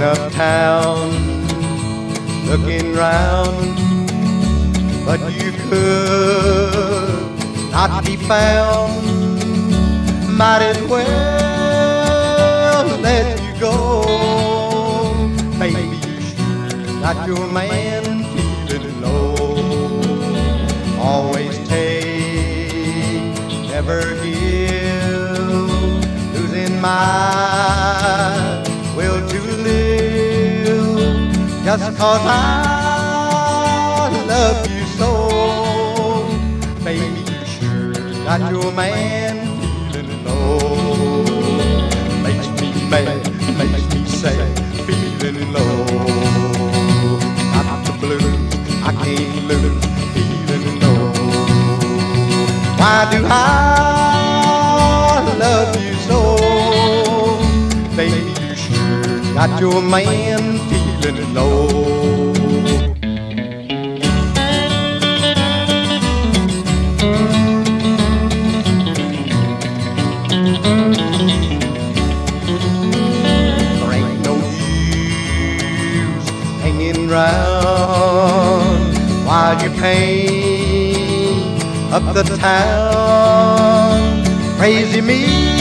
uptown looking round, but you could not be found. Might as well let you go. Baby, you sure got your man feeling low. Always take, never give, losing my will to live, just 'cause I love you so. Baby, you sure got your man feeling low. Makes me mad, makes me sad, feeling low. Got the blues, I can't lose, feeling low. Why do I love you so? Baby, you sure got your man feeling low. There ain't no use hanging round while you paint up the town. Crazy me,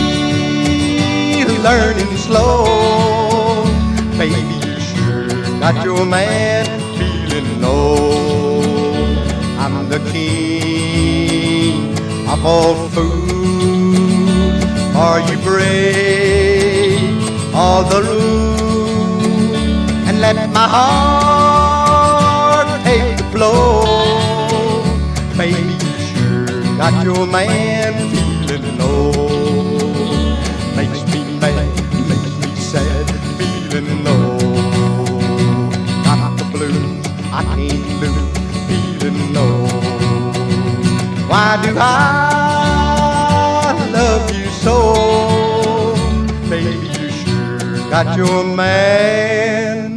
learning slow. Baby, you sure got your man feeling low. I'm the king of all fools, or you break all the rules and let my heart take the blow. Baby, you sure got your man feeling low. Makes me mad, makes me sad, feeling low. Got the blues, I can't lose, feeling low. Why do I love you so? Baby, you sure got your man